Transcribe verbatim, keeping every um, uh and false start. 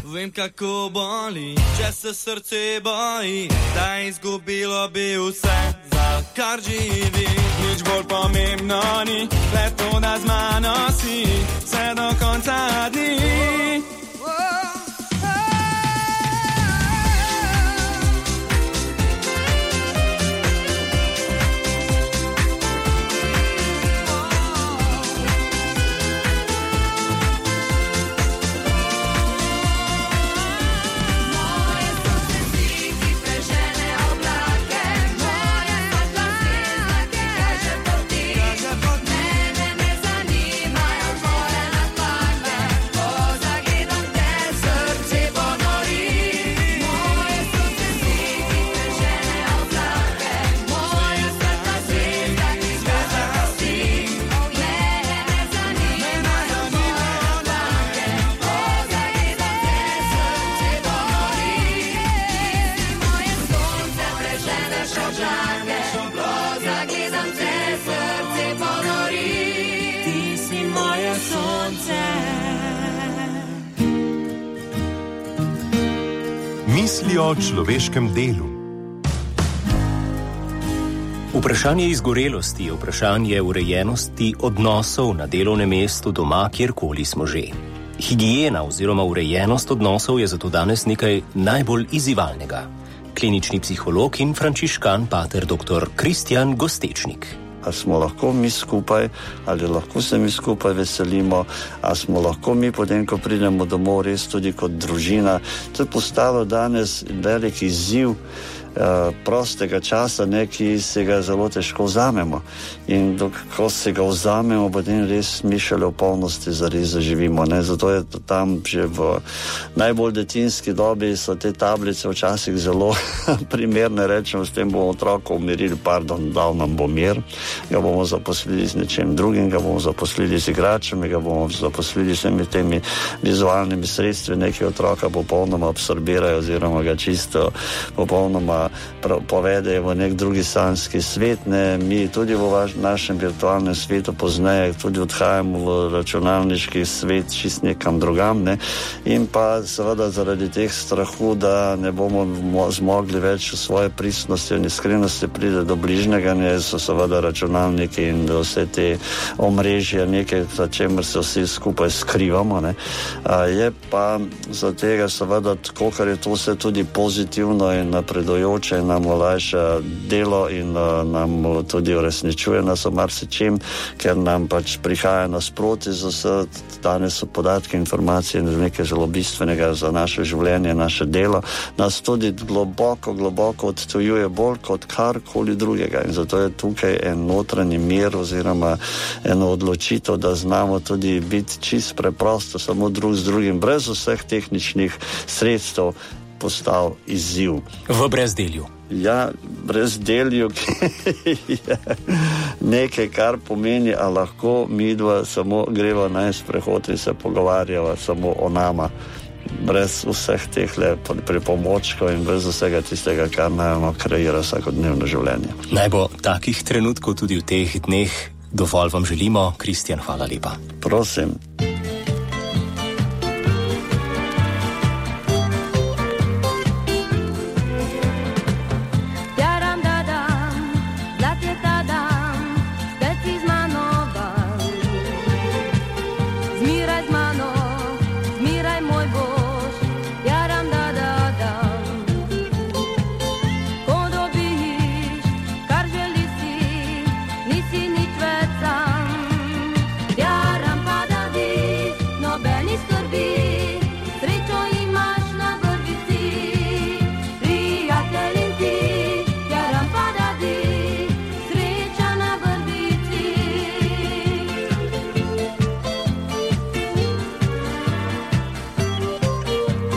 Vem, kako boli, če se srce boji, da je izgubilo bi vse, za kar živi. Nič bolj pomembno ni, le to, da z mano si, vse do konca dni. Misli o človeškem delu. Vprašanje izgorelosti je vprašanje urejenosti odnosov na delovnem mestu, doma, kjerkoli smo že. Higiena oziroma urejenost odnosov je zato danes nekaj najbolj izzivalnega. Klinični psiholog in frančiškan pater doktor Kristjan Gostečnik. A smo lahko mi skupaj, ali lahko se mi skupaj veselimo, a smo lahko mi potem, ko pridemo domov, res tudi kot družina. To je postalo danes velik izziv uh, prostega časa, ne, ki se ga zelo težko vzamemo. In dok, ko se ga vzamemo, potem res mi šele v polnosti zares zaživimo. Ne. Zato je tam že v najbolj detinski dobi so te tablice včasih zelo primerne, rečemo, s tem bomo otroka umirili, pardon, dal nam bo mir. Ga bomo zaposlili z nečem drugim, ga bomo zaposlili z igračami, ga bomo zaposlili s temi vizualnimi sredstvi, neki otroka popolnoma absorbirajo oziroma ga čisto popolnoma povedejo v nek drugi sanjski svet. Ne. Mi tudi v vaš, našem virtualnem svetu pozneje tudi odhajamo v računalniški svet čist nekam drugam. Ne. In pa seveda zaradi teh strahu, da ne bomo zmogli več v svoje pristnosti in iskrenosti pride do bližnjega, ne, so seveda računalniki in vse te omrežje nekaj, za čemer se vsi skupaj skrivamo. Ne. A je pa za tega seveda, kolikor je to vse tudi pozitivno in napredujoče, nam olajša delo in uh, nam tudi uresničuje nas o marsičem, ker nam pač prihaja nasproti za vse, danes so podatke, informacije in nekaj zelo bistvenega za naše življenje, naše delo, nas tudi globoko, globoko odtujuje bolj kot karkoli drugega in zato je tukaj en notranji mir oziroma eno odločitev, da znamo tudi biti čist preprosto, samo drug z drugim, brez vseh tehničnih sredstev postal izziv. V brezdelju. Ja, brezdelju, ki je nekaj, kar pomeni, a lahko mi dva samo greva na sprehod in se pogovarjava samo o nama, brez vseh teh pripomočkov in brez vsega tistega, kar najmo kreira vsakodnevno življenje. Naj bo takih trenutkov tudi v teh dneh. Dovolj vam želimo. Kristjan, hvala lepa. Prosim.